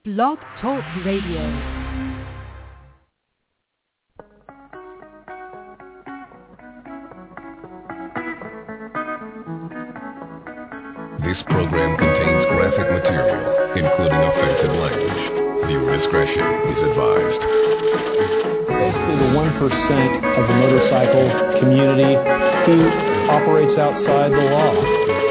Blog Talk Radio. This program contains graphic material, including offensive language. Viewer discretion is advised. Basically the 1% of the motorcycle community who operates outside the law.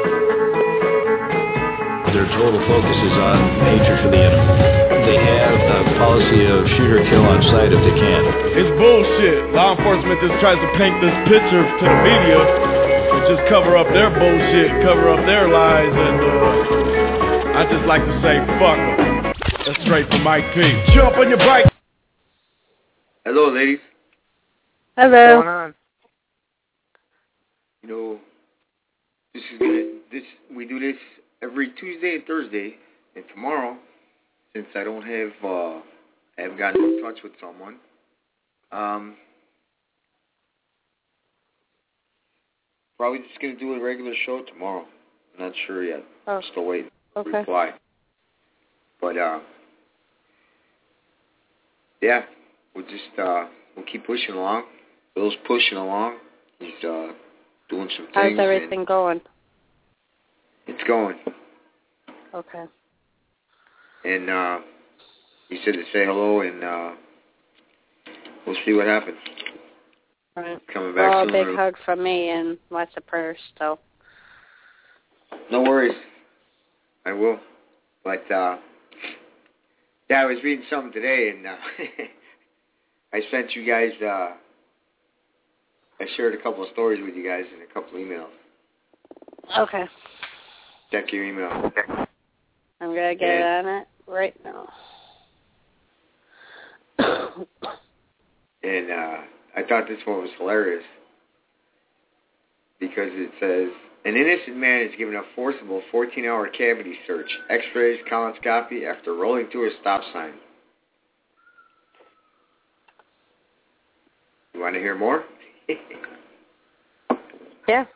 Their total focus is on hatred for the enemy. They have a policy of shoot or kill on sight if they can. It's bullshit. Law enforcement just tries to paint this picture to the media and just cover up their bullshit, cover up their lies, and I just like to say, fuck them. That's straight from Mike P. Jump on your bike. Hello, ladies. Hello. What's going on? You know, we do this every Tuesday and Thursday, and tomorrow, since I don't have, I haven't gotten in touch with someone, probably just gonna do a regular show tomorrow. I'm not sure yet. Oh. Still waiting for Okay. a reply. But yeah, we'll just we'll keep pushing along. Bill's pushing along. He's doing some things. How's everything going? It's going. Okay. And he said to say hello, and we'll see what happens. All right. Coming back Well, a soon. big hug from me and lots of prayers still. No worries. I will. But, yeah, I was reading something today, and I sent you guys, I shared a couple of stories with you guys in a couple of emails. Okay. Check your email. I'm going to get on it right now. And I thought this one was hilarious because it says, an innocent man is given a forcible 14-hour cavity search, x-rays, colonoscopy after rolling through a stop sign. You want to hear more? Yeah.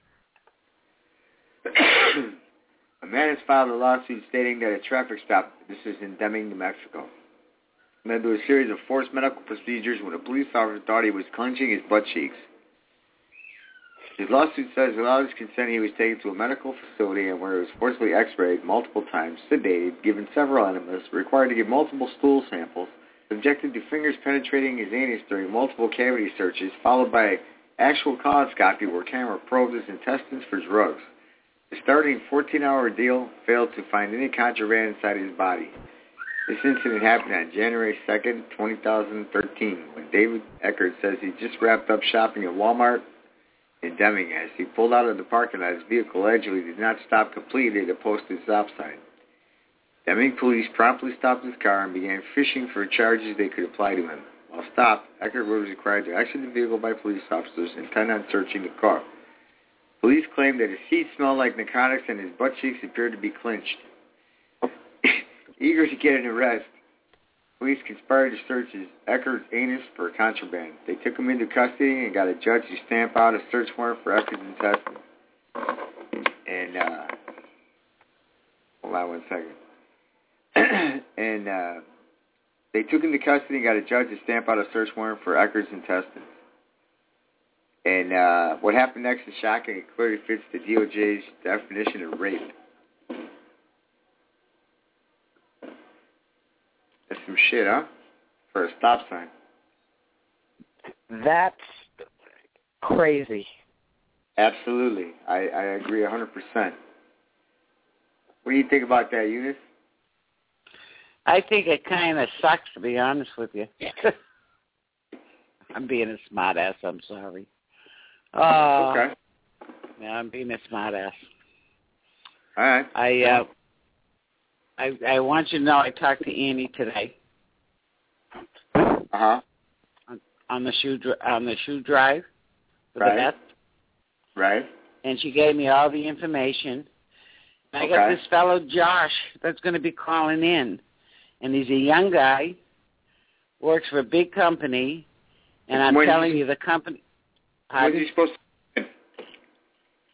A man has filed a lawsuit stating that a traffic stop, this is in Deming, New Mexico, led to a series of forced medical procedures when a police officer thought he was clenching his butt cheeks. His lawsuit says without his consent he was taken to a medical facility and where he was forcibly x-rayed multiple times, sedated, given several enemas, required to give multiple stool samples, subjected to fingers penetrating his anus during multiple cavity searches, followed by actual colonoscopy where camera probed his intestines for drugs. The starting 14-hour deal failed to find any contraband inside his body. This incident happened on January 2nd, 2013, when David Eckert says he just wrapped up shopping at Walmart in Deming. As he pulled out of the parking lot, his vehicle allegedly did not stop completely at a posted stop sign. Deming police promptly stopped his car and began fishing for charges they could apply to him. While stopped, Eckert was required to exit the vehicle by police officers intent on searching the car. Police claimed that his seat smelled like narcotics and his butt cheeks appeared to be clenched. Eager to get an arrest, police conspired to search Eckert's anus for contraband. They took him into custody and got a judge to stamp out a search warrant for Eckert's intestines. And, hold on one second. And they took him to custody and got a judge to stamp out a search warrant for Eckert's intestines. And what happened next is shocking. It clearly fits the DOJ's definition of rape. That's some shit, huh? For a stop sign. That's crazy. Absolutely. I agree 100%. What do you think about that, Eunice? I think it kind of sucks, to be honest with you. I'm being a smart ass, I'm sorry. Okay. Yeah, I'm being a smart ass. All right. I want you to know I talked to Annie today. Uh-huh. On the shoe drive. For Right. the vet. Right. And she gave me all the information. And I got this fellow Josh that's going to be calling in, and he's a young guy, works for a big company, and I'm telling you the company. When's he supposed to?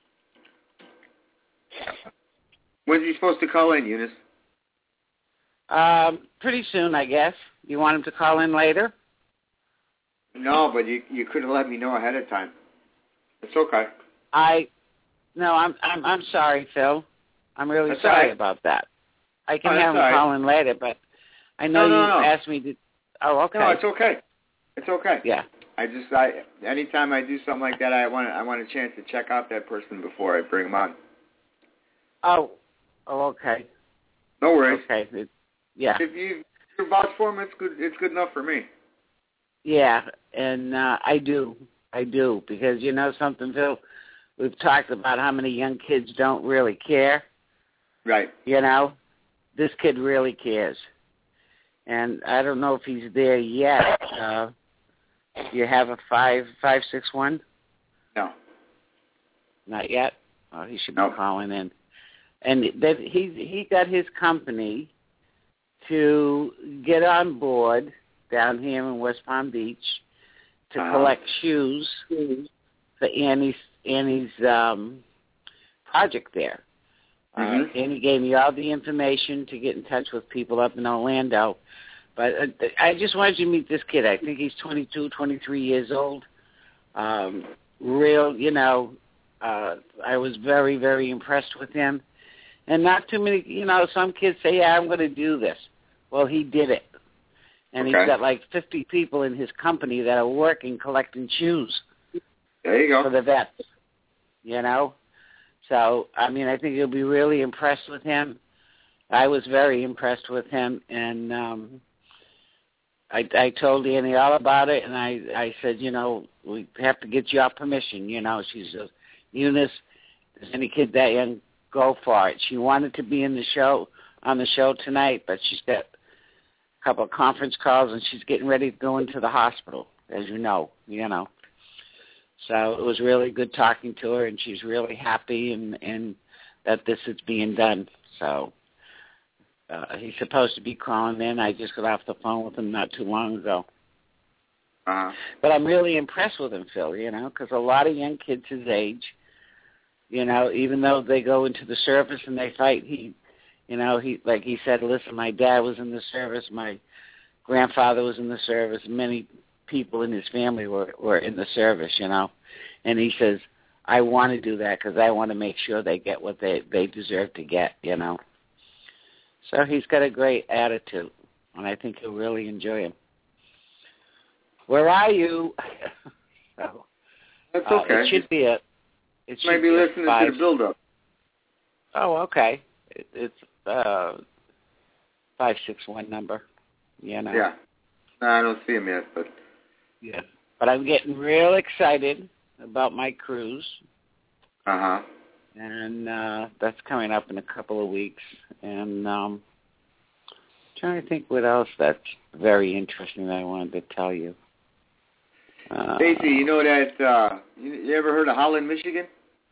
When's he supposed to call in, Eunice? Pretty soon, I guess. You want him to call in later? No, but you could have let me know ahead of time. It's okay. I'm sorry, Phil. I'm really That's sorry all right. about that. I can Oh, have him that's all call in later, but I know No. you asked me to. Oh, okay. No, it's okay. It's okay. Yeah. Anytime I do something like that, I want a chance to check out that person before I bring him on. Oh, okay. No worries. Okay. Yeah. If you vouch for him, it's good. It's good enough for me. Yeah, and I do because you know something, Phil. We've talked about how many young kids don't really care. Right. You know, this kid really cares, and I don't know if he's there yet. You have a 561? No. Not yet. Oh, he should be Nope. calling in. And that he got his company to get on board down here in West Palm Beach to collect shoes for Annie's project there. Annie gave me all the information to get in touch with people up in Orlando. But I just wanted you to meet this kid. I think he's 22, 23 years old. Real, you know, I was very, very impressed with him. And not too many, you know, some kids say, yeah, I'm going to do this. Well, he did it. And he's got like 50 people in his company that are working, collecting shoes. There you go. For the vets, you know. So, I mean, I think you'll be really impressed with him. I was very impressed with him, and I told Annie all about it, and I said, you know, we have to get your permission. You know, she says, Eunice, if there's any kid that young, go for it. She wanted to be on the show tonight, but she's got a couple of conference calls, and she's getting ready to go into the hospital, as you know. So it was really good talking to her, and she's really happy and that this is being done. So he's supposed to be calling in. I just got off the phone with him not too long ago. But I'm really impressed with him, Phil, you know, because a lot of young kids his age, you know, even though they go into the service and they fight, he like he said, listen, my dad was in the service, my grandfather was in the service, many people in his family were in the service, you know. And he says, I want to do that because I want to make sure they get what they deserve to get, you know. So he's got a great attitude, and I think you'll really enjoy him. Where are you? So, that's okay. It should be maybe listening to the build-up. Oh, okay. It's 561 number, you know. Yeah. No, I don't see him yet, but... Yeah. But I'm getting real excited about my cruise. And that's coming up in a couple of weeks. And trying to think what else that's very interesting that I wanted to tell you. Stacy, you know that, you ever heard of Holland, Michigan?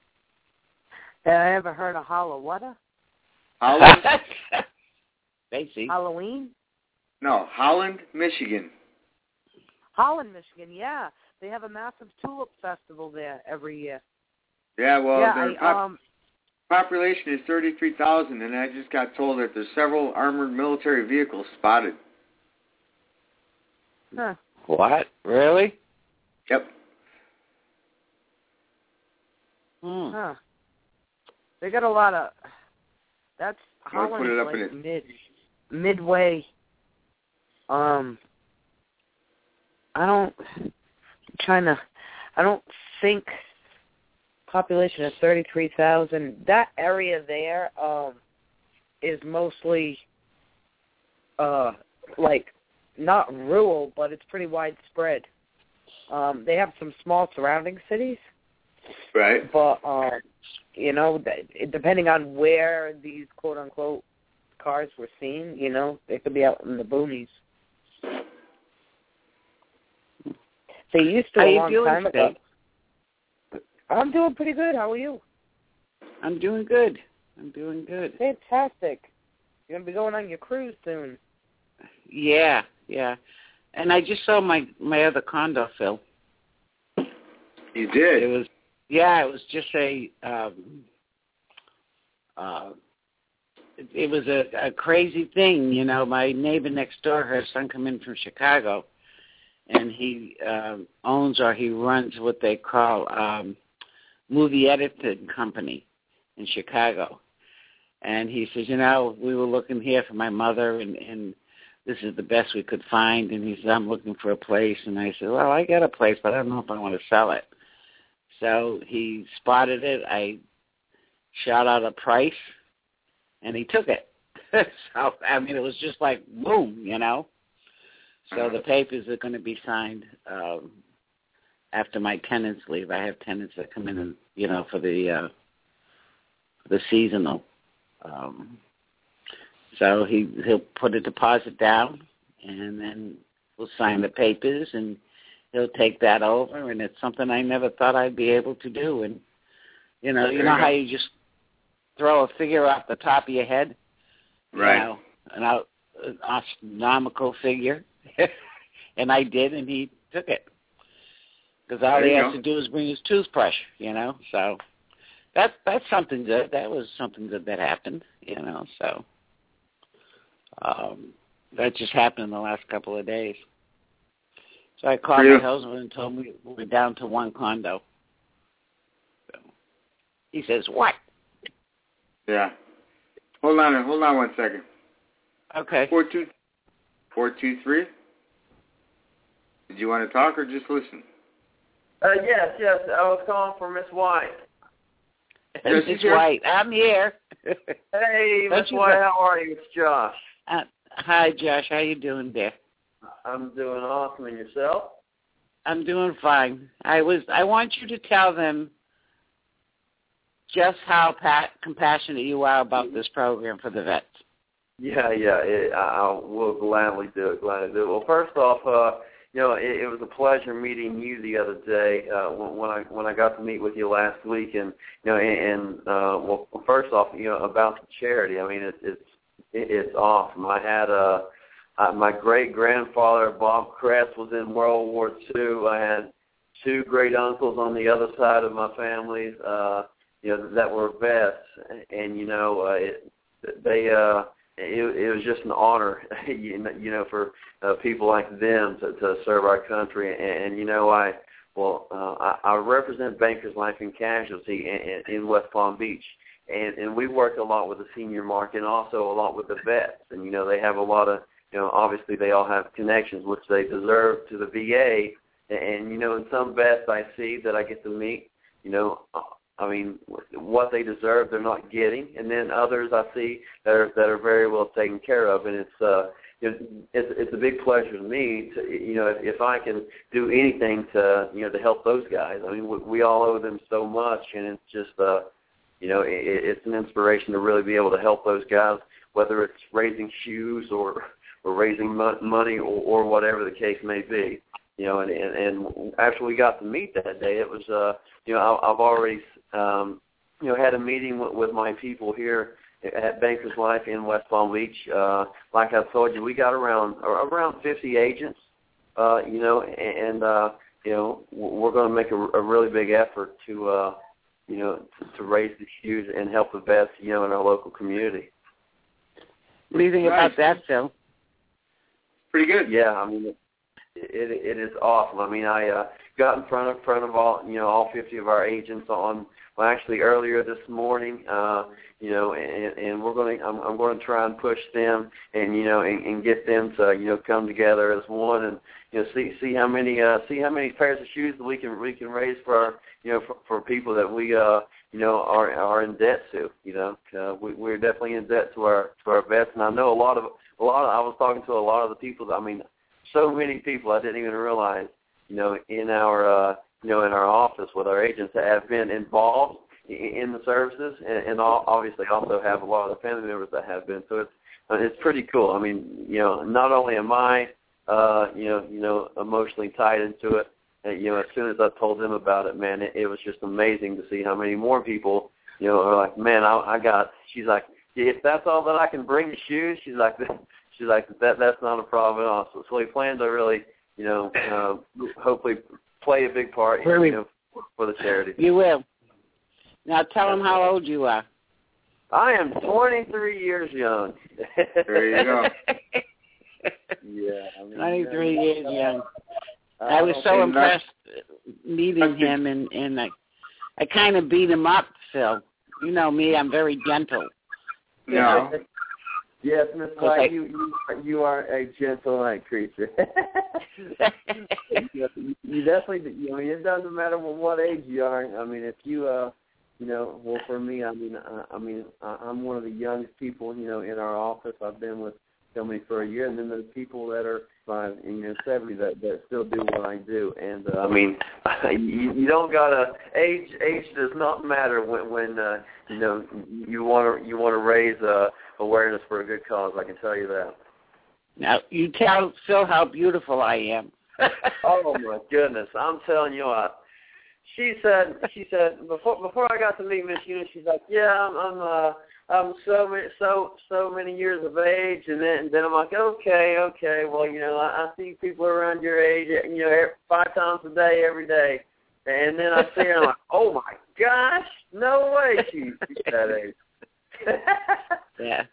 I ever heard of Holland? Holland? Stacy. Halloween? No, Holland, Michigan. Holland, Michigan, yeah. They have a massive tulip festival there every year. Yeah, well, their population is 33,000, and I just got told that there's several armored military vehicles spotted. Huh. What? Really? Yep. Huh. They got a lot of... That's Holland is like midway. I don't think population of 33,000. That area there is mostly like not rural, but it's pretty widespread. They have some small surrounding cities. Right. But you know, depending on where these quote unquote cars were seen, you know, they could be out in the boonies. They used to a long time ago. I'm doing pretty good. How are you? I'm doing good. Fantastic. You're going to be going on your cruise soon. Yeah. And I just saw my other condo, Phil. You did? It was it was a crazy thing. You know, my neighbor next door, her son come in from Chicago, and he owns or he runs what they call movie editing company in Chicago. And he says, you know, we were looking here for my mother, and this is the best we could find. And he said, I'm looking for a place. And I said, well, I got a place, but I don't know if I want to sell it. So he spotted it. I shot out a price, and he took it. So, I mean, it was just like, boom, you know. So the papers are going to be signed after my tenants leave. I have tenants that come in, and, you know, for the seasonal. So he'll put a deposit down, and then we'll sign the papers, and he'll take that over. And it's something I never thought I'd be able to do. And you know how you just throw a figure off the top of your head, right? You know, an astronomical figure, and I did, and he took it because all he has to do is bring his toothbrush, you know. So that's something good. That was something good that happened, you know. So that just happened in the last couple of days. So I called my husband and told me we're down to one condo. So he says, what? Yeah. Hold on 1 second. Okay. 423? Did you want to talk or just listen? Yes. I was calling for Miss White. Miss White, I'm here. Hey, Miss White, how are you? It's Josh. Hi, Josh. How you doing there? I'm doing awesome. And yourself? I'm doing fine. I want you to tell them just how compassionate you are about this program for the vets. Yeah. I will gladly do it. Well, first off, you know, it was a pleasure meeting you the other day when I got to meet with you last week, and you know, well, first off, you know, about the charity. I mean, it's awesome. I had my great grandfather Bob Kress was in World War II. I had two great uncles on the other side of my family, you know, that were vets, and you know, it was just an honor, you know, for people like them to serve our country. And you know, I represent Bankers Life and Casualty in West Palm Beach, and we work a lot with the senior market and also a lot with the vets. And you know, they have a lot of, you know, obviously they all have connections which they deserve to the VA. And you know, in some vets I see that I get to meet, you know, I mean, what they deserve, they're not getting, and then others I see that are very well taken care of, and it's a big pleasure to me to, you know, if I can do anything to, you know, to help those guys. I mean, we all owe them so much, and it's just you know, it's an inspiration to really be able to help those guys, whether it's raising shoes or raising money or whatever the case may be. You know, and after we got to meet that day, it was you know, I've already you know, had a meeting with my people here at Bankers Life in West Palm Beach. Like I told you, we got around 50 agents, you know, and you know, we're going to make a really big effort to you know, to raise the shoes and help the vets, you know, in our local community. What do you think about that, Phil? Pretty good. Yeah, I mean, it is awesome. I mean, I got in front of all, you know, all 50 of our agents on, well, actually earlier this morning, you know, and I'm going to try and push them and, you know, and get them to, you know, come together as one and, you know, see how many pairs of shoes that we can raise for our, you know, for people that we, you know, are in debt to, you know. We're definitely in debt to our vets, and I know a lot of I was talking to a lot of the people that, I mean, so many people I didn't even realize, you know, in our you know, in our office with our agents that have been involved in the services, and obviously also have a lot of the family members that have been. So it's pretty cool. I mean, you know, not only am I you know, emotionally tied into it, you know, as soon as I told them about it, man, it was just amazing to see how many more people, you know, are like, man, I got. She's like, if that's all that I can bring to shoes, she's like, that's not a problem at all. So we plan to really, you know, hopefully play a big part, you know, for the charity. You will. Now tell them how old you are. I am 23 years young. There you go. Yeah. I mean, 23 years young. I was so impressed meeting him, and I kind of beat him up, Phil. You know me, I'm very gentle. No. Yes, Miss White, you are a gentle-like creature. You definitely, I mean, it doesn't matter what age you are. I mean, if you, well, for me, I'm one of the youngest people, in our office. I've been with somebody for a year, and then there's people that are 70 that still do what I do. And I mean, you don't gotta age does not matter when you want to raise awareness for a good cause. I can tell you that. Now you tell Phil how beautiful I am. Oh my goodness, I'm telling you what. She said before I got to meet Miss Eunice, she's like, yeah, I'm so many years of age, and then I'm like, okay, well, I see people around your age, 5 times a day, every day, and then I see her, and I'm like, oh my gosh, no way, she's that age. Yeah,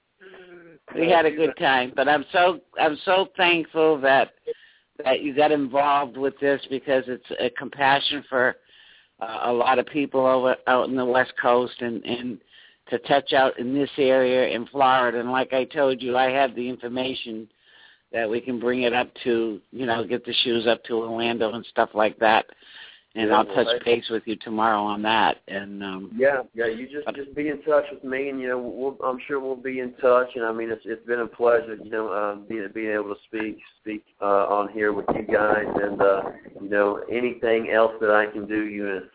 we had a good time, but I'm so thankful that you got involved with this, because it's a compassion for a lot of people out in the West Coast, and to touch out in this area in Florida. And like I told you, I have the information that we can bring it up to, get the shoes up to Orlando and stuff like that. And I'll touch base with you tomorrow on that. And you just be in touch with me, and I'm sure we'll be in touch. And I mean, it's been a pleasure, being able to speak on here with you guys. And anything else that I can do, Eunice,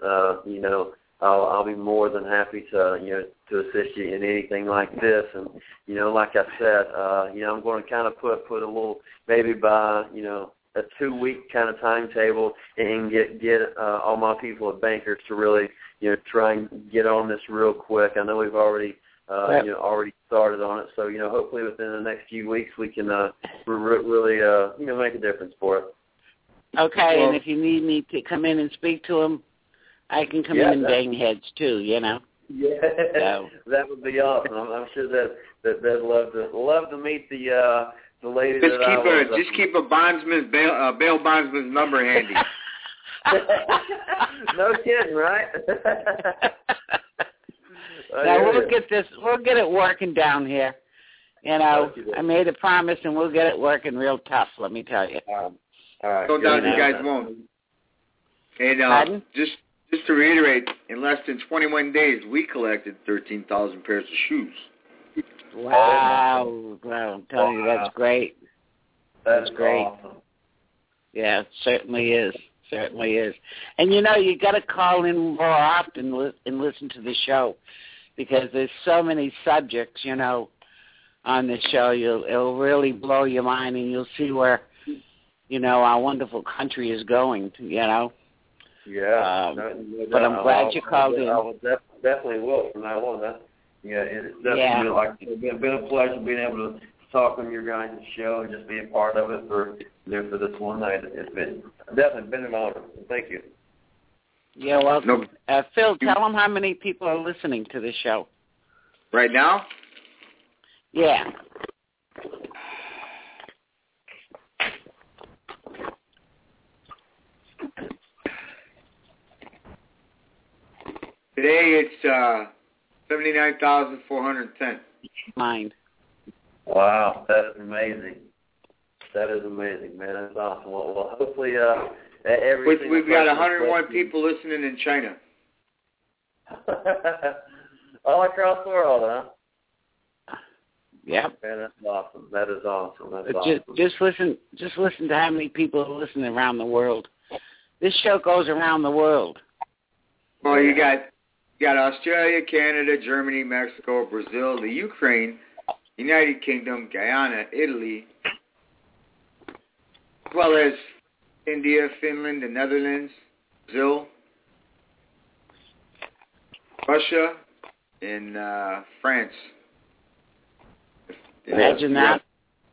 I'll be more than happy to assist you in anything like this. And like I said, I'm going to kind of put a little, maybe by a 2-week kind of timetable, and get all my people at Bankers to really try and get on this real quick. I know we've already already started on it, so hopefully within the next few weeks we can really make a difference for it. Okay, well, and if you need me to come in and speak to him, I can come in and bang heads too, Yeah, so. That would be awesome. I'm sure that they'd love to meet the lady. Just keep a bondsman's bail bondsman's number handy. No kidding, right? Now we'll get it working down here. I made a promise, and we'll get it working real tough. Let me tell you. All right. No doubt you guys won't. And just to reiterate, in less than 21 days, we collected 13,000 pairs of shoes. Wow. Well, I'm telling you, that's great. That's great. Awesome. Yeah, it certainly is. Certainly is. And, you got to call in more often and listen to the show, because there's so many subjects, on the show. It'll really blow your mind, and you'll see where, our wonderful country is going, Yeah. But I'm glad you called in. I will definitely will from now on. It's definitely been a pleasure being able to talk on your guys' show and just be a part of it for this one night. It's definitely been an honor. Thank you. You're welcome. Phil, tell them how many people are listening to this show. Right now? Yeah. Today it's 79,410. Mine. Wow, that is amazing. That is amazing, man. That's awesome. Well hopefully everything. We've got 101 people listening in China. All across the world, huh? Yep. Man, that's awesome. That is awesome. That's awesome. Just listen to how many people are listening around the world. This show goes around the world. Well, you got Australia, Canada, Germany, Mexico, Brazil, the Ukraine, United Kingdom, Guyana, Italy, as well as India, Finland, the Netherlands, Brazil, Russia, and France. Imagine that.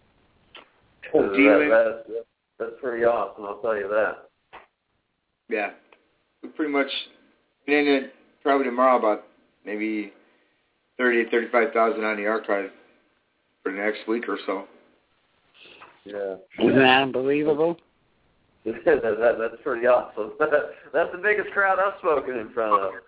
That's pretty awesome, I'll tell you that. Yeah. We pretty much, and then probably tomorrow about maybe 35,000 on the archive for the next week or so. Yeah. Isn't that unbelievable? That's pretty awesome. That's the biggest crowd I've spoken in front of.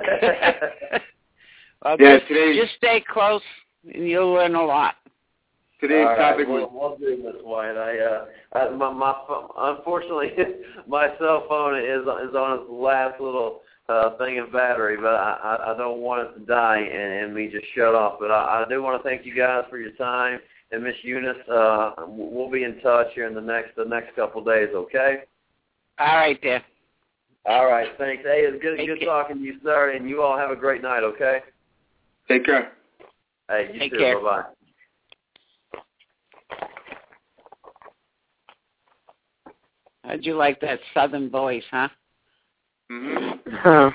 Well, yeah, just stay close, and you'll learn a lot. Today's topic was. We'll do this, Wyatt. Unfortunately, my cell phone is on its last little thing of battery, but I don't want it to die and me just shut off. But I do want to thank you guys for your time. And Miss Eunice, we'll be in touch here in the next couple of days, okay? All right, then. All right, thanks. Hey, it's good talking to you, sir, and you all have a great night, okay? Take care. Hey, you Take too. care. Bye-bye. How'd you like that southern voice, huh? Mm-hmm. Huh.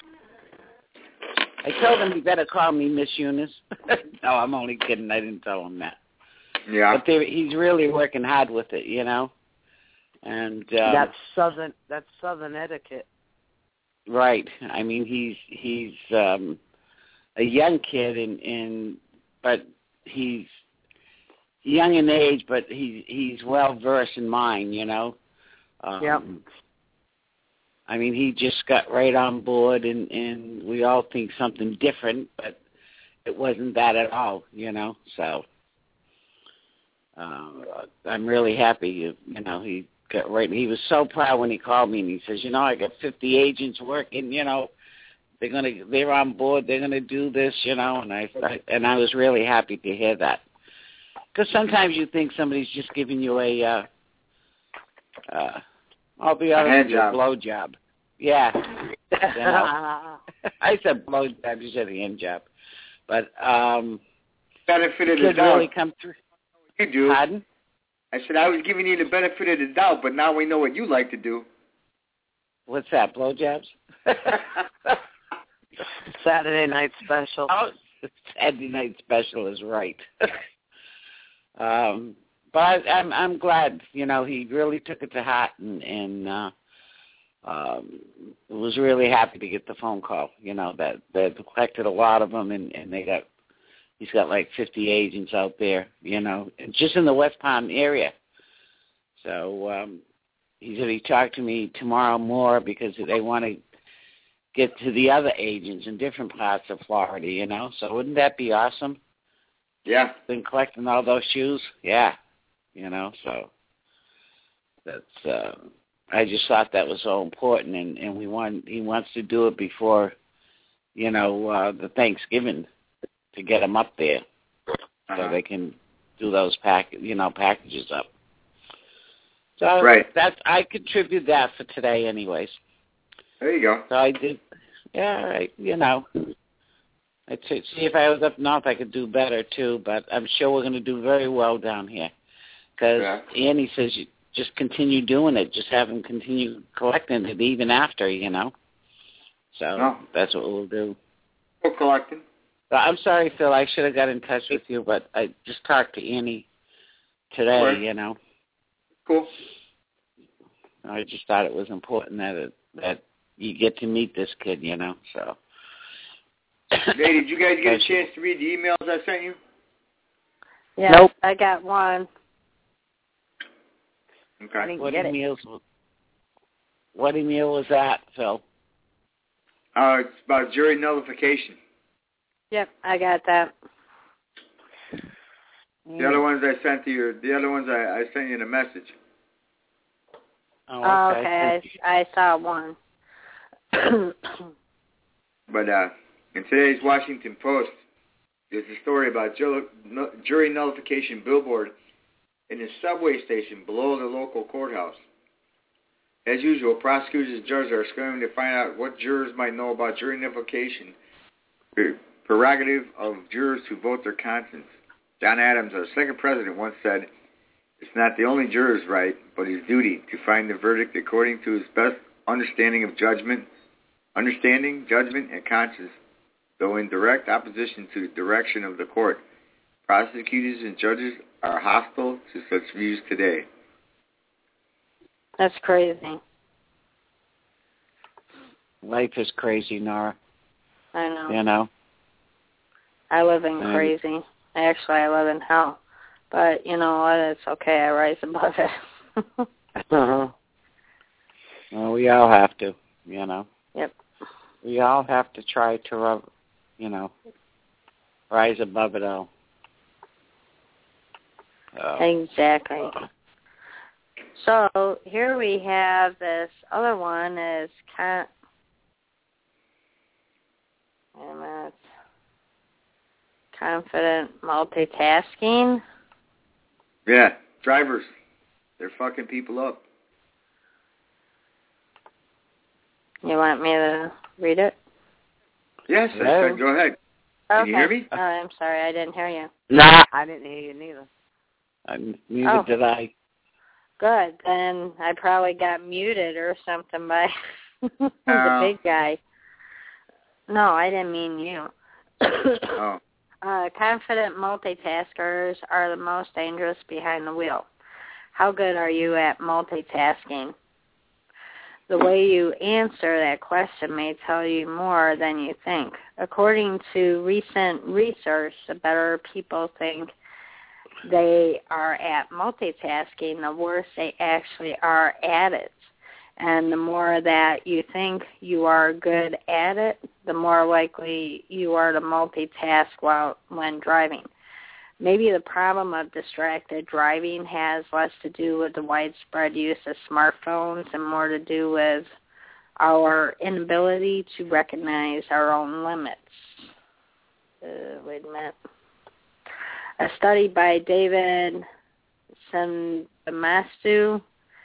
I told him he better call me Miss Eunice. No, I'm only kidding. I didn't tell him that. Yeah. But he's really working hard with it, you know. And that's southern etiquette. Right. I mean, he's a young kid, but he's young in age, but he's well versed in mind, you know. Yep. I mean, he just got right on board, and we all think something different, but it wasn't that at all, you know. So I'm really happy, you know, he got right. He was so proud when he called me, and he says, you know, I got 50 agents working, you know, they're on board, they're gonna do this, you know, and I was really happy to hear that, because sometimes you think somebody's just giving you a I'll be honest with you, a blow job. Yeah. You know? I said blow job, you said the hand job. But benefit of the could doubt. Really come through. You do. Pardon? I said I was giving you the benefit of the doubt, but now we know what you like to do. What's that, blow jobs? Saturday night special. Oh, Saturday night special is right. But I'm glad, you know, he really took it to heart and was really happy to get the phone call, you know, that they've collected a lot of them, and he's got like 50 agents out there, you know, just in the West Palm area. So he said he talked to me tomorrow more because they want to get to the other agents in different parts of Florida, you know. So wouldn't that be awesome? Yeah. Been collecting all those shoes? Yeah. You know, so that's I just thought that was so important, and he wants to do it before, you know, the Thanksgiving, to get them up there so they can do those packages up. So right. I contribute that for today anyways. There you go. So I did, yeah, you know. I'd see if I was up north I could do better too, but I'm sure we're going to do very well down here. Because Annie says you just continue doing it. Just have them continue collecting it even after, you know. So that's what we'll do. We're collecting. I'm sorry, Phil. I should have got in touch with you, but I just talked to Annie today, you know. Cool. I just thought it was important that you get to meet this kid, you know. So. Hey, did you guys get a chance to read the emails I sent you? Yeah, nope. I got one. Okay. What email was that, Phil? It's about jury nullification. Yep, I got that. The other ones I sent to you. The other ones I sent you in a message. Oh, okay. I saw one. But in today's Washington Post, there's a story about jury nullification billboard in a subway station below the local courthouse. As usual, prosecutors and judges are scrambling to find out what jurors might know about jury nullification, prerogative of jurors to vote their conscience. John Adams, our second president, once said, "It's not the only juror's right, but his duty to find the verdict according to his best understanding, judgment, and conscience, though in direct opposition to the direction of the court. Prosecutors and judges are hostile to such views today." That's crazy. Life is crazy, Nora. I know. You know? I live in crazy. Actually, I live in hell. But you know what? It's okay. I rise above it. Well, we all have to, you know. Yep. We all have to try to, you know, rise above it all. Exactly. So here we have this other one is confident multitasking. Yeah, drivers. They're fucking people up. You want me to read it? Yes, I said go ahead. Can you hear me? Oh, I'm sorry, I didn't hear you. Nah, I didn't hear you neither. Neither did I. Good. Then I probably got muted or something by the big guy. No, I didn't mean you. Oh. Confident multitaskers are the most dangerous behind the wheel. How good are you at multitasking? The way you answer that question may tell you more than you think. According to recent research, the better people think they are at multitasking, the worse they actually are at it. And the more that you think you are good at it, the more likely you are to multitask when driving. Maybe the problem of distracted driving has less to do with the widespread use of smartphones and more to do with our inability to recognize our own limits. Wait a minute. A study by David Sembamastu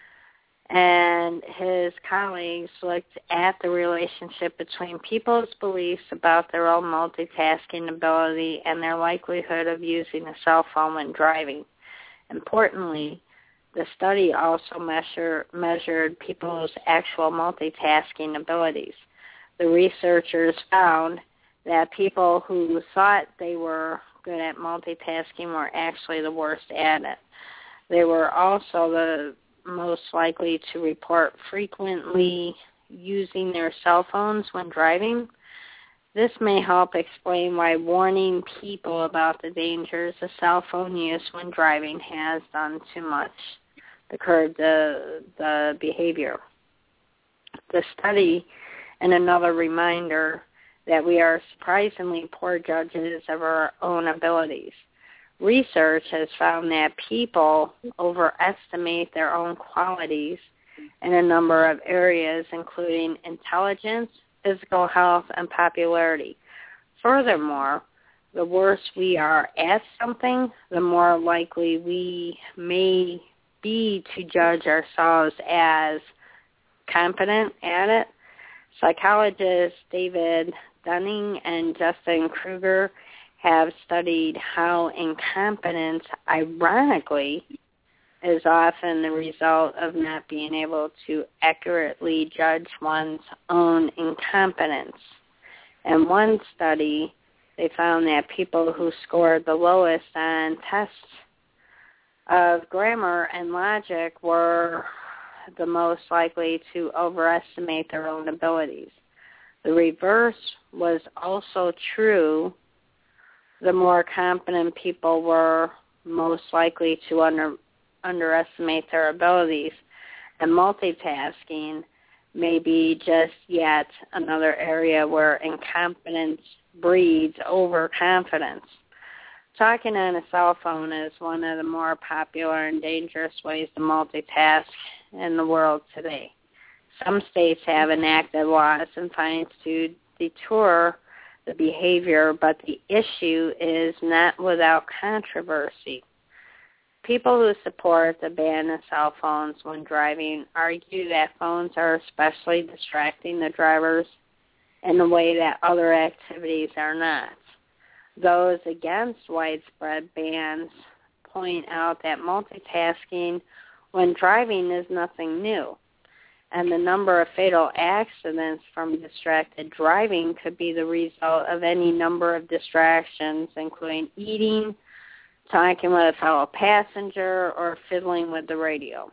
and his colleagues looked at the relationship between people's beliefs about their own multitasking ability and their likelihood of using a cell phone when driving. Importantly, the study also measured people's actual multitasking abilities. The researchers found that people who thought they were good at multitasking were actually the worst at it. They were also the most likely to report frequently using their cell phones when driving. This may help explain why warning people about the dangers of cell phone use when driving has done too much to curb the behavior. The study, and another reminder that we are surprisingly poor judges of our own abilities. Research has found that people overestimate their own qualities in a number of areas, including intelligence, physical health, and popularity. Furthermore, the worse we are at something, the more likely we may be to judge ourselves as competent at it. Psychologists David Dunning and Justin Kruger have studied how incompetence, ironically, is often the result of not being able to accurately judge one's own incompetence. In one study, they found that people who scored the lowest on tests of grammar and logic were the most likely to overestimate their own abilities. The reverse was also true. The more competent people were most likely to underestimate their abilities, and multitasking may be just yet another area where incompetence breeds overconfidence. Talking on a cell phone is one of the more popular and dangerous ways to multitask in the world today. Some states have enacted laws and fines to deter the behavior, but the issue is not without controversy. People who support the ban of cell phones when driving argue that phones are especially distracting the drivers in a way that other activities are not. Those against widespread bans point out that multitasking when driving is nothing new, and the number of fatal accidents from distracted driving could be the result of any number of distractions, including eating, talking with a fellow passenger, or fiddling with the radio.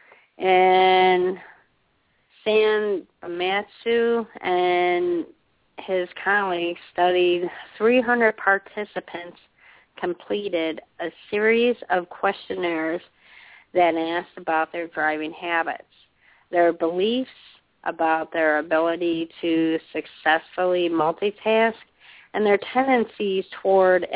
And Sembamastu and his colleagues studied 300 participants, completed a series of questionnaires that asked about their driving habits, their beliefs about their ability to successfully multitask, and their tendencies toward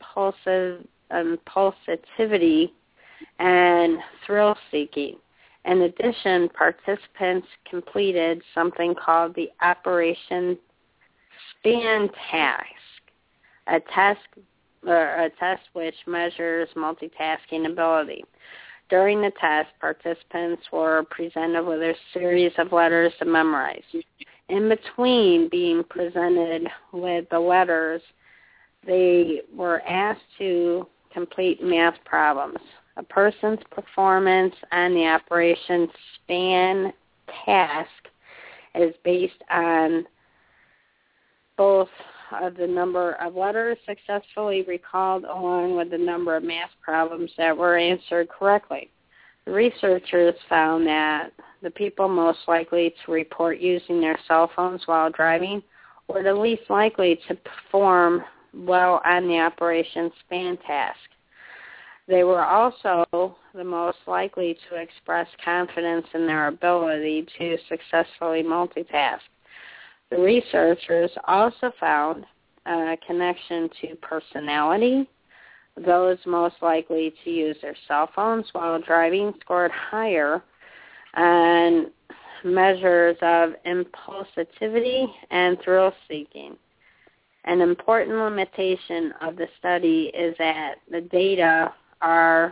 impulsivity and thrill-seeking. In addition, participants completed something called the Operation Span Task, a test which measures multitasking ability. During the test, participants were presented with a series of letters to memorize. In between being presented with the letters, they were asked to complete math problems. A person's performance on the Operation Span Task is based on both of the number of letters successfully recalled along with the number of math problems that were answered correctly. The researchers found that the people most likely to report using their cell phones while driving were the least likely to perform well on the Operation Span Task. They were also the most likely to express confidence in their ability to successfully multitask. The researchers also found a connection to personality. Those most likely to use their cell phones while driving scored higher on measures of impulsivity and thrill-seeking. An important limitation of the study is that the data are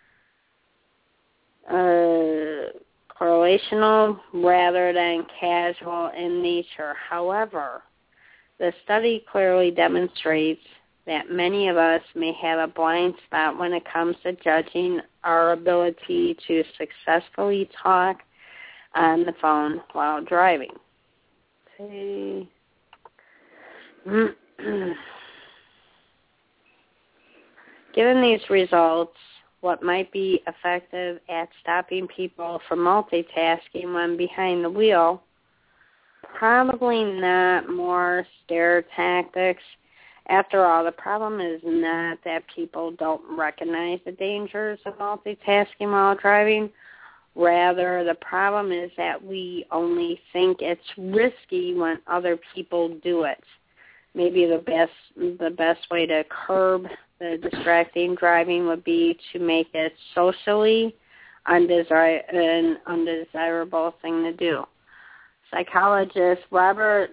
correlational rather than causal in nature. However, the study clearly demonstrates that many of us may have a blind spot when it comes to judging our ability to successfully talk on the phone while driving. Given these results, what might be effective at stopping people from multitasking when behind the wheel? Probably not more stare tactics. After all, the problem is not that people don't recognize the dangers of multitasking while driving. Rather, the problem is that we only think it's risky when other people do it. Maybe the best way to curb the distracting driving would be to make it socially an undesirable thing to do. Psychologist Robert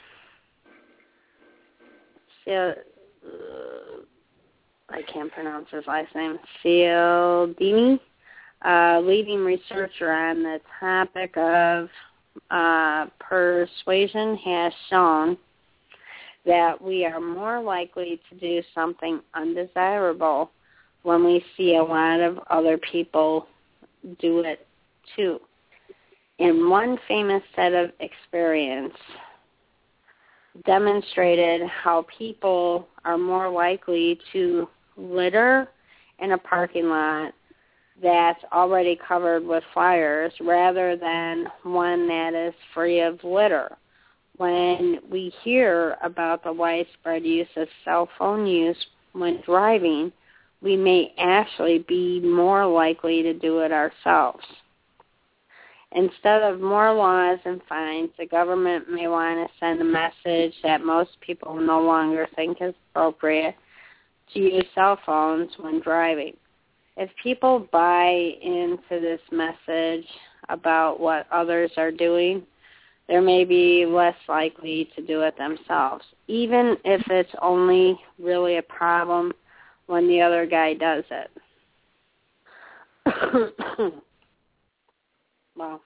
I can't pronounce his last name, Cialdini, leading researcher on the topic of persuasion, has shown that we are more likely to do something undesirable when we see a lot of other people do it too. In one famous set of experience, demonstrated how people are more likely to litter in a parking lot that's already covered with flyers rather than one that is free of litter. When we hear about the widespread use of cell phone use when driving, we may actually be more likely to do it ourselves. Instead of more laws and fines, the government may want to send a message that most people no longer think is appropriate to use cell phones when driving. If people buy into this message about what others are doing, they may be less likely to do it themselves, even if it's only really a problem when the other guy does it. Well.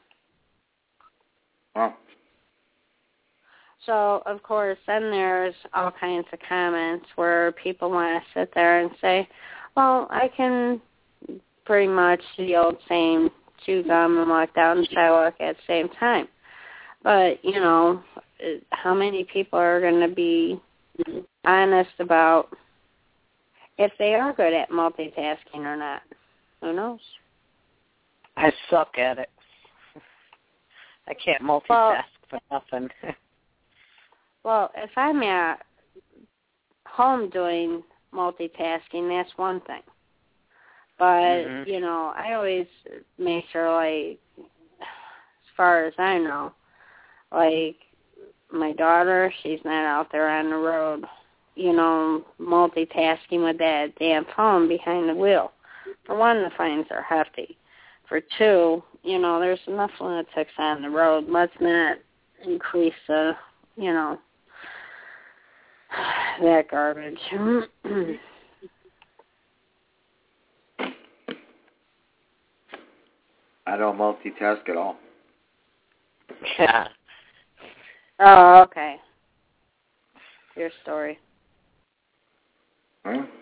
So, of course, then there's all kinds of comments where people want to sit there and say, well, I can pretty much the old saying, chew gum and walk down the sidewalk at the same time. But, you know, how many people are going to be honest about if they are good at multitasking or not? Who knows? I suck at it. I can't multitask for nothing. Well, if I'm at home doing multitasking, that's one thing. But, you know, I always make sure, like, as far as I know, like, my daughter, she's not out there on the road, you know, multitasking with that damn phone behind the wheel. For one, the fines are hefty. For two, you know, there's enough lunatics on the road. Let's not increase the, you know, that garbage. I don't multitask at all. Yeah. Oh, okay. Your story. Huh?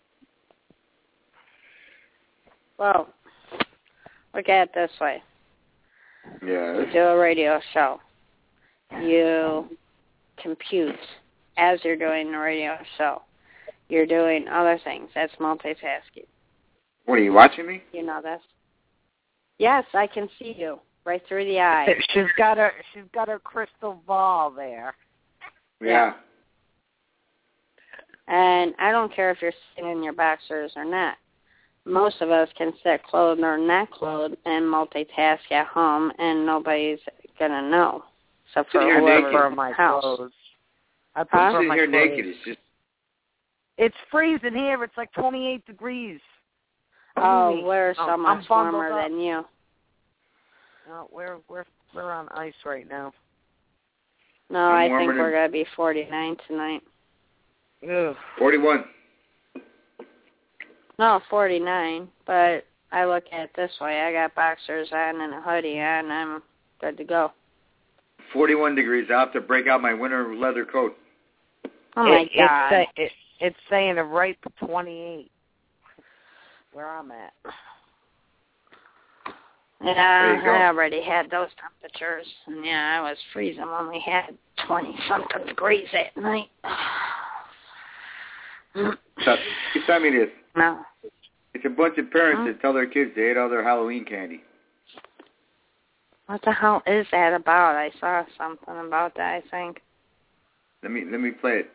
Well, look at it this way. Yeah. You do a radio show. You compute as you're doing the radio show. You're doing other things. That's multitasking. What, are you watching me? You know this. Yes, I can see you right through the eye. She's got her crystal ball there. Yeah. And I don't care if you're sitting in your boxers or not. Most of us can sit clothed or not clothed and multitask at home, and nobody's going to know. Except for whoever in my house. Clothes. I prefer my here clothes. naked. It's just... It's freezing here. It's like 28 degrees. Oh, we're so much warmer than you. No, we're on ice right now. No, I think we're going to be 49 tonight. Ugh. 41. No, 49, but I look at it this way. I got boxers on and a hoodie on. I'm good to go. 41 degrees. I'll have to break out my winter leather coat. Oh, my God. It's saying a right to 28 where I'm at. Yeah, I already had those temperatures. And, yeah, I was freezing when we had 20-something degrees at night. So, you tell me this. No. It's a bunch of parents that tell their kids they ate all their Halloween candy. What the hell is that about? I saw something about that, I think. Let me play it.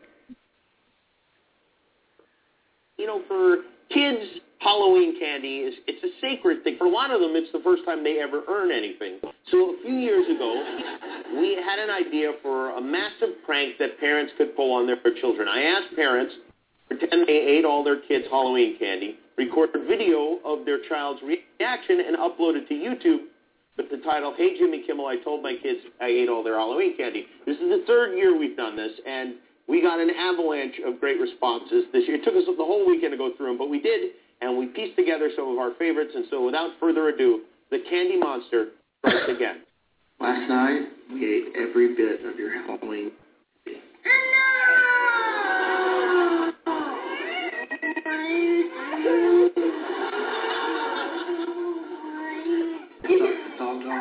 You know, for kids, Halloween candy it's a sacred thing. For a lot of them, it's the first time they ever earn anything. So a few years ago, we had an idea for a massive prank that parents could pull on their children. I asked parents pretend they ate all their kids' Halloween candy, record a video of their child's reaction, and upload it to YouTube with the title, "Hey Jimmy Kimmel, I told my kids I ate all their Halloween candy." This is the third year we've done this, and we got an avalanche of great responses this year. It took us the whole weekend to go through them, but we did, and we pieced together some of our favorites. And so without further ado, the Candy Monster strikes again. Last night, we ate every bit of your Halloween candy. It's all gone.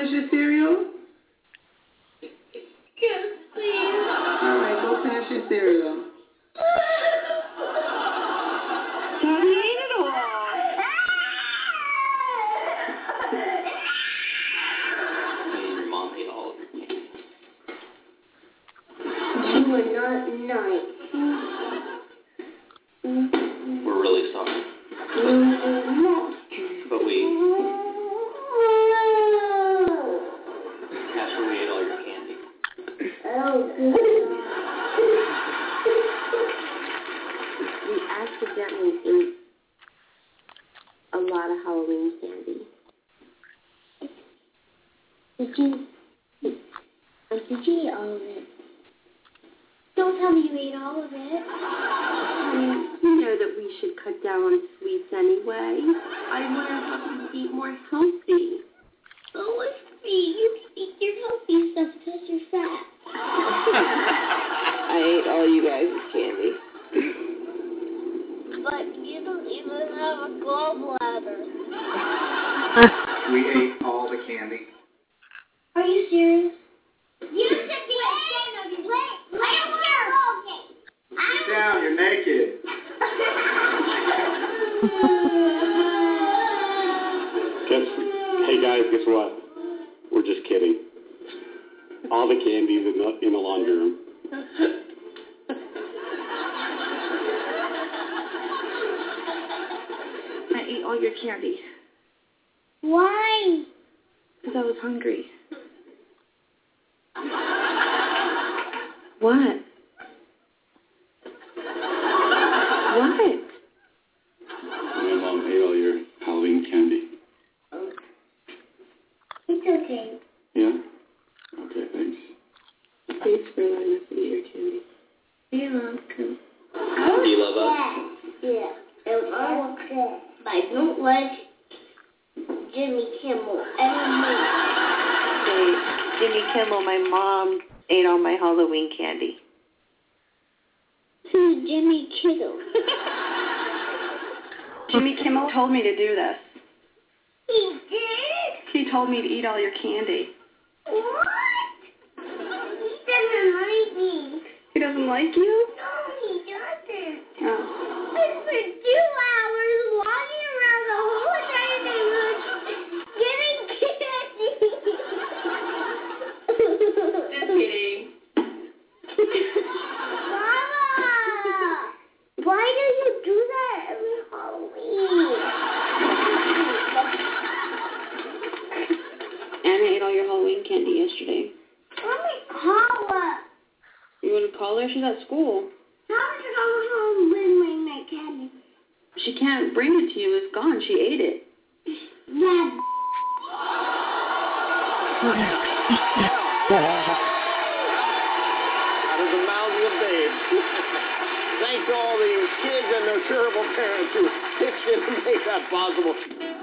finish your cereal? Yes, please. All right, go finish your cereal. Daddy ate it all. Your mom ate all of your candy. You were not nice. We're really sorry. But we... Casper, we ate all your candy. Oh, we accidentally ate a lot of Halloween candy. Did you eat all of it? Don't tell me you ate all of it. You know that we should cut down on sweets anyway. I learned how to eat more healthy. Oh, let's see. You can eat your healthy stuff because you're fat. I ate all you guys' candy. But you don't even have a gallbladder. We ate all the candy. Are you serious? You should be ashamed of yourself. Wait, I don't care. Sit down, you're naked. Hey guys, guess what? We're just kidding. All the candy's in the laundry room. I ate all your candy. Why? Because I was hungry. What? What? My mom ate all your Halloween candy. It's okay. Yeah? Okay, thanks. Thanks for letting us eat your candy. You're welcome. Do you love us? Yeah. I don't like Jimmy Kimmel anymore. Hey, Jimmy Kimmel, my mom ate all my Halloween candy. Who's Jimmy Kimmel? Jimmy Kimmel told me to do this. He did? He told me to eat all your candy. What? He doesn't like me. He doesn't like you? No, he doesn't. Oh. I spent 2 hours walking around the whole entire neighborhood getting candy. Just kidding. Mama! Why do you do that every Halloween? Anna ate all your Halloween candy yesterday. Let me call her. You want to call her? She's at school. How is she going home and bring my candy? She can't bring it to you. It's gone. She ate it. Yeah. Out of the mouths of babes. Thanks to all the kids and their terrible parents who pitched in to make that possible.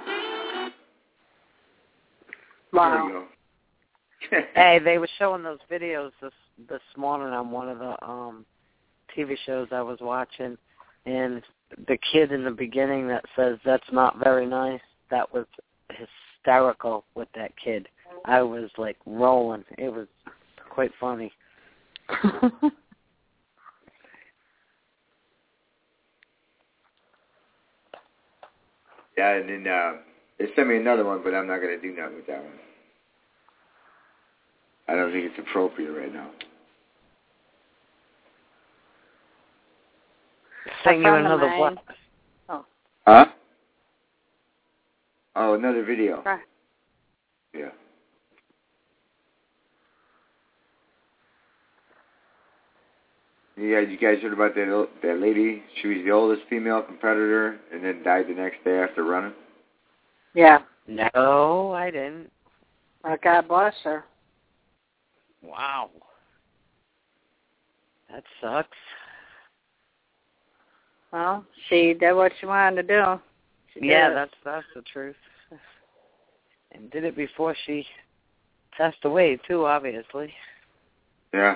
Wow. Hey, they were showing those videos this morning on one of the TV shows I was watching, and the kid in the beginning that says that's not very nice, that was hysterical with that kid. I was like rolling. It was quite funny. Yeah, and then they sent me another one, but I'm not going to do nothing with that one. I don't think it's appropriate right now. Send you another what? Oh. Huh? Oh, another video. Right. Yeah. Yeah, you guys heard about that lady? She was the oldest female competitor and then died the next day after running? Yeah. No, I didn't. Well, God bless her. Wow. That sucks. Well, she did what she wanted to do. That's the truth. And did it before she passed away, too, obviously. Yeah.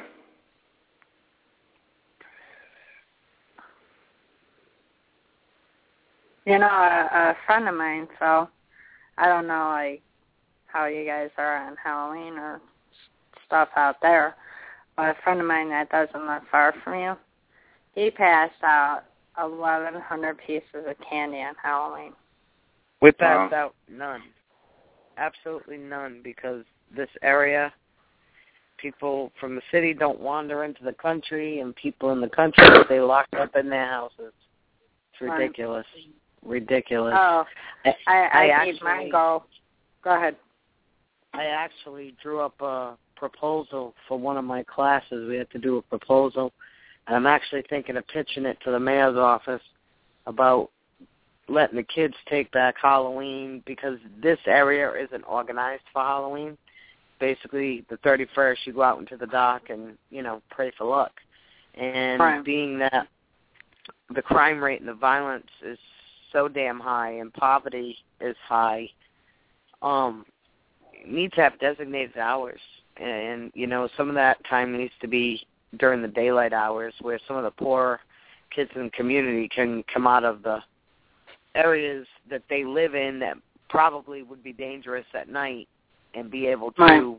You know, a friend of mine, so I don't know, like, how you guys are on Halloween or stuff out there, but a friend of mine that doesn't live far from you, he passed out 1,100 pieces of candy on Halloween. We passed out none. Absolutely none, because this area, people from the city don't wander into the country, and people in the country stay locked up in their houses. It's ridiculous. Ridiculous. Oh, I actually, mine go. Go ahead. I actually drew up a proposal for one of my classes. We had to do a proposal, and I'm actually thinking of pitching it to the mayor's office about letting the kids take back Halloween, because this area isn't organized for Halloween. Basically, the 31st, you go out into the dark and, pray for luck. And being that the crime rate and the violence is so damn high and poverty is high, you need to have designated hours. And, some of that time needs to be during the daylight hours, where some of the poor kids in the community can come out of the areas that they live in that probably would be dangerous at night and be able to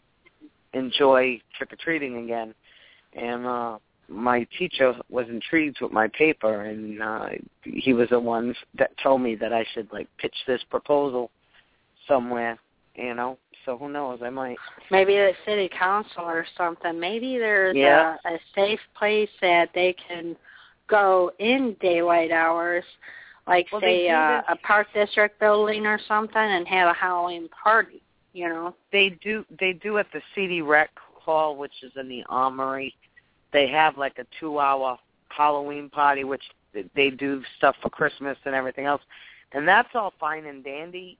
enjoy trick-or-treating again. And my teacher was intrigued with my paper, and he was the one that told me that I should, pitch this proposal somewhere, So who knows, I might. Maybe the city council or something. Maybe there's a safe place that they can go in daylight hours, say a park district building or something, and have a Halloween party, They do at the CD Rec Hall, which is in the Armory. They have a 2-hour Halloween party, which they do stuff for Christmas and everything else. And that's all fine and dandy,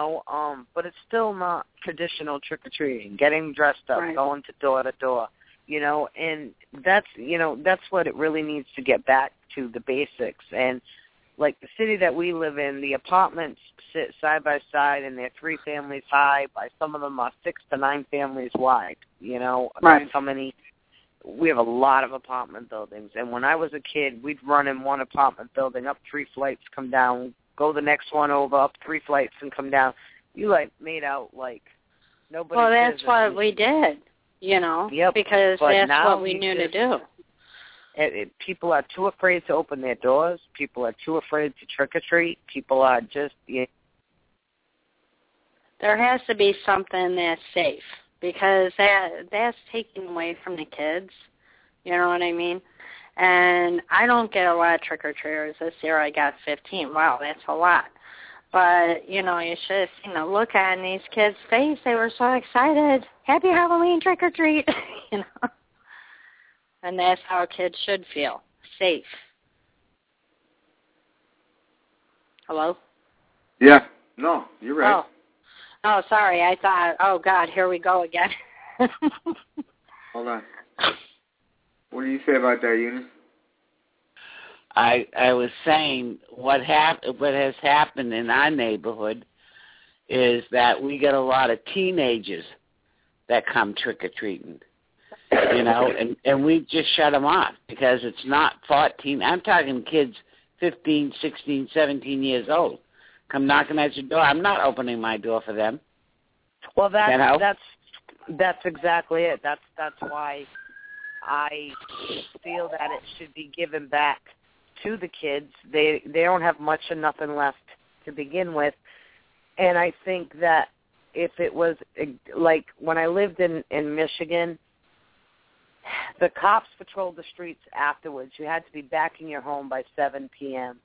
but it's still not traditional trick-or-treating, getting dressed up, going door to door, and that's what it really needs to get back to, the basics. And the city that we live in, the apartments sit side by side, and they're 3 families high. Some of them are 6 to 9 families wide. That's how many. We have a lot of apartment buildings. And when I was a kid, we'd run in one apartment building, up 3 flights, come down, go the next one over, up 3 flights, and come down. You made out nobody. Well, that's what we did. Because that's what we knew to do. People are too afraid to open their doors. People are too afraid to trick-or-treat. People are just... There has to be something that's safe, because that's taken away from the kids. You know what I mean? And I don't get a lot of trick-or-treaters. This year I got 15. Wow, that's a lot. But, you should have seen the look on these kids' face. They were so excited. Happy Halloween, trick-or-treat. And that's how kids should feel, safe. Hello? Yeah. No, you're right. Oh, sorry. I thought, oh, God, here we go again. Hold on. What do you say about that, Eunice? I was saying what has happened in our neighborhood is that we get a lot of teenagers that come trick-or-treating, and we just shut them off because it's not 14. I'm talking kids 15, 16, 17 years old. Come knocking at your door. I'm not opening my door for them. Well, that's exactly it. That's why I feel that it should be given back to the kids. They don't have much or nothing left to begin with. And I think that if it was when I lived in Michigan, the cops patrolled the streets afterwards. You had to be back in your home by 7 p.m.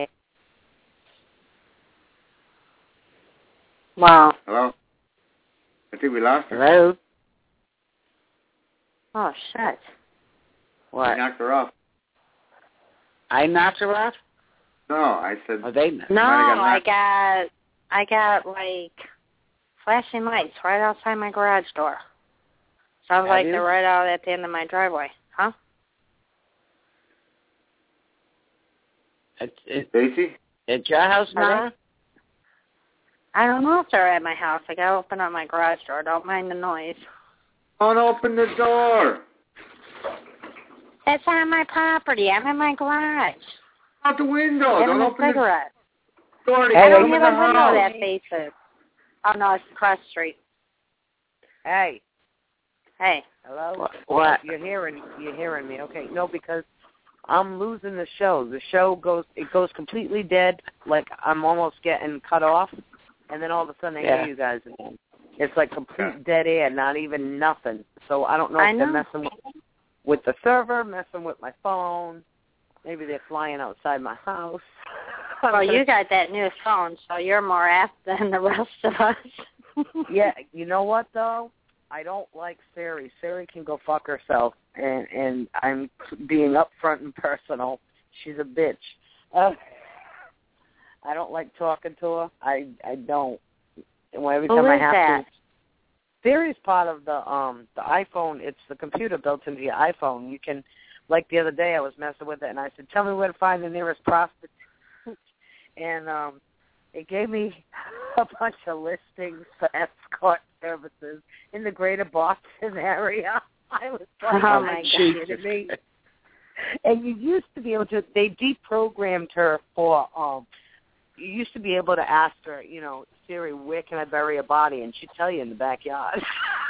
Wow. Hello? I think we lost her. Hello? Oh, shit. What? You knocked her off. I knocked her off? No, I said... Oh, they... No, I got flashing lights right outside my garage door. Sounds like they're right out at the end of my driveway. Huh? Stacy? At your house now? I don't know if they're at my house. I got to open up my garage door. Don't mind the noise. Don't open the door. It's on my property. I'm in my garage. Out the window. Don't open cigarette. the door. I don't have a window that faces. Oh, no, it's across the street. Hey. Hey. Hello? What? You're hearing me. Okay. No, because I'm losing the show. The show goes completely dead, like I'm almost getting cut off, and then all of a sudden I hear you guys again. It's like complete dead air, not even nothing. So I don't know if they're messing with the server, messing with my phone. Maybe they're flying outside my house. Well, you got that new phone, so you're more apt than the rest of us. Yeah, you know what, though? I don't like Siri. Siri can go fuck herself, and I'm being upfront and personal. She's a bitch. I don't like talking to her. I don't. And every time I have to. Siri's part of the iPhone. It's the computer built into your iPhone. You can, like the other day, I was messing with it, and I said, "Tell me where to find the nearest prostitute," and it gave me a bunch of listings for escort services in the greater Boston area. I was like, oh my God. Me. And you used to be able to, they deprogrammed her for, you used to be able to ask her, you know, Siri, where can I bury a body? And she'd tell you in the backyard.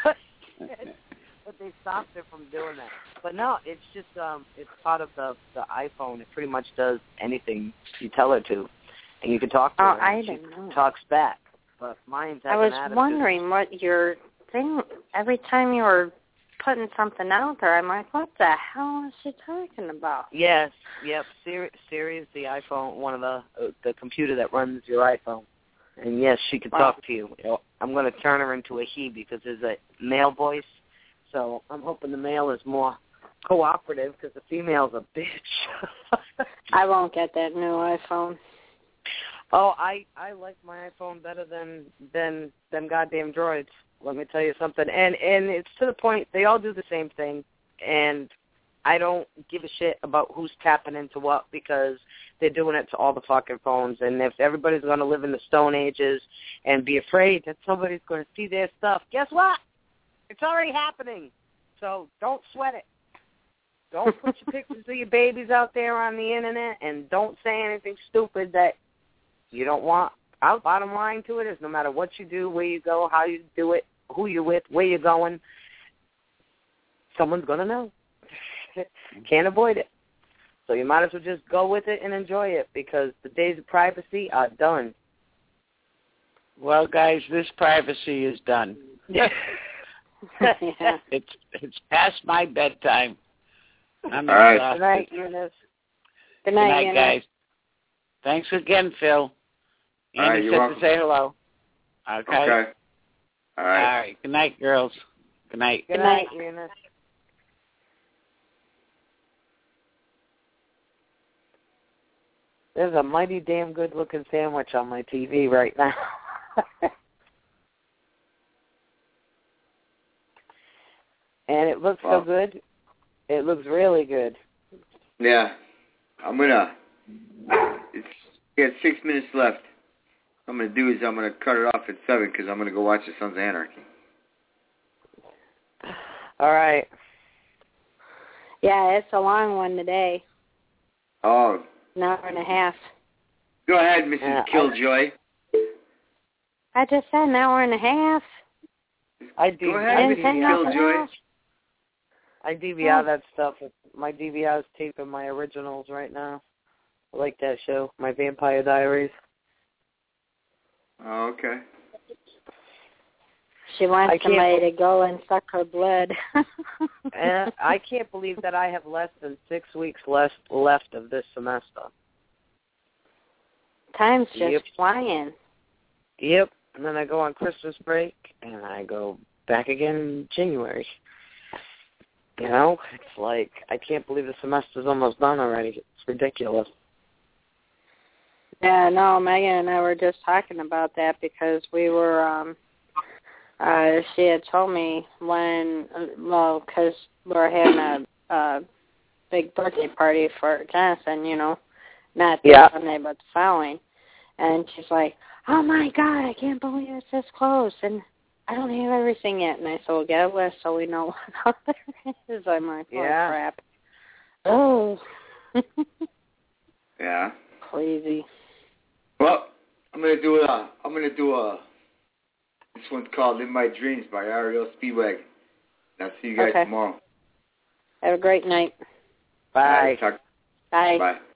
But they stopped her from doing that. But no, it's just, it's part of the iPhone. It pretty much does anything you tell her to. And you can talk to her, and she talks back. But mine's I was wondering what your thing, every time you were putting something out there, I'm like, what the hell is she talking about? Yes, yep. Siri is the iPhone, one of the computer that runs your iPhone. And yes, she can talk to you. I'm going to turn her into a he because there's a male voice. So I'm hoping the male is more cooperative because the female's a bitch. I won't get that new iPhone. Oh, I like my iPhone better than them goddamn droids. Let me tell you something. And it's to the point, they all do the same thing. And I don't give a shit about who's tapping into what because they're doing it to all the fucking phones. And if everybody's going to live in the Stone Ages and be afraid that somebody's going to see their stuff, guess what? It's already happening. So don't sweat it. Don't put your pictures of your babies out there on the Internet, and don't say anything stupid that you don't want. Our bottom line to it is no matter what you do, where you go, how you do it, who you're with, where you're going, someone's going to know. Can't avoid it. So you might as well just go with it and enjoy it because the days of privacy are done. Well, guys, this privacy is done. Yeah. It's past my bedtime. I'm all right. exhausted. Good night, Eunice. Good night, Eunice. Guys. Thanks again, Phil. Andy said to say hello. Okay. All right. All right. Good night, girls. Good night. Good night, Eunice. There's a mighty damn good-looking sandwich on my TV right now. And it looks so good. It looks really good. Yeah. It's 6 minutes left. What I'm going to do is I'm going to cut it off at 7 because I'm going to go watch the Sons of Anarchy. All right. Yeah, it's a long one today. Oh. An hour and a half. Go ahead, Mrs. Killjoy. I just said an hour and a half. Go ahead, Mrs. Killjoy. I DVR that stuff. My DVR is taping my originals right now. I like that show, my Vampire Diaries. Oh, okay. She wants somebody to go and suck her blood. And I can't believe that I have less than 6 weeks left of this semester. Time's just flying. Yep. And then I go on Christmas break, and I go back again in January. You know, it's like, I can't believe the semester's almost done already. It's ridiculous. Yeah, no, Megan and I were just talking about that because we were, she had told me because we're having a big birthday party for Jonathan, you know, not this Sunday, but the following. And she's like, oh, my God, I can't believe it's this close. And I don't have everything yet. And I said, well, get a list so we know what all there is. I'm like, oh, crap. Oh. Yeah. Crazy. Well, I'm gonna do This one's called Live My Dreams by Ariel Speedwagon. I'll see you guys tomorrow. Have a great night. Bye. Bye. Bye.